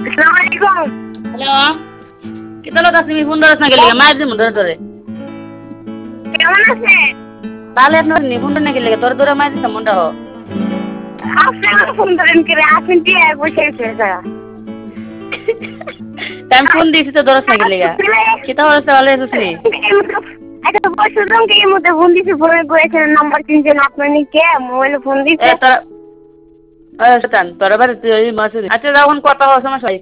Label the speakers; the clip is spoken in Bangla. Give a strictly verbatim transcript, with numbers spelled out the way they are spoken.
Speaker 1: আসসালামু আলাইকুম।
Speaker 2: হ্যালো কিতা লোক আছে তুমি ফোন ধরছ না গেলে মায়ের দিমু ধরে ধরে
Speaker 1: কেমন আছেন?
Speaker 2: তাহলে আপনার নি ফোন ধরে না গেলে ধরে ধরে মায়ের দিতাম মনটা হো
Speaker 1: আপনি আমার ফোন ধরেন কি রে? আপনি দিয়ে বসে আছে স্যার।
Speaker 2: আমি ফোন দিয়েছি তো ধরছ না গেলে কিতা হচ্ছে ভালো আছিস নি
Speaker 1: আচ্ছা বসুন কি এর মধ্যে ফোন দিছি ফোনে করেছেন নাম্বার কিনছেন আপনার নি কে মোবাইলে ফোন
Speaker 2: এ
Speaker 1: দিছে।
Speaker 2: তোরা এ শতান তোরা বাড়ি তুই ওই মাছ আচ্ছা যখন কথা হওয়ার সমস্যা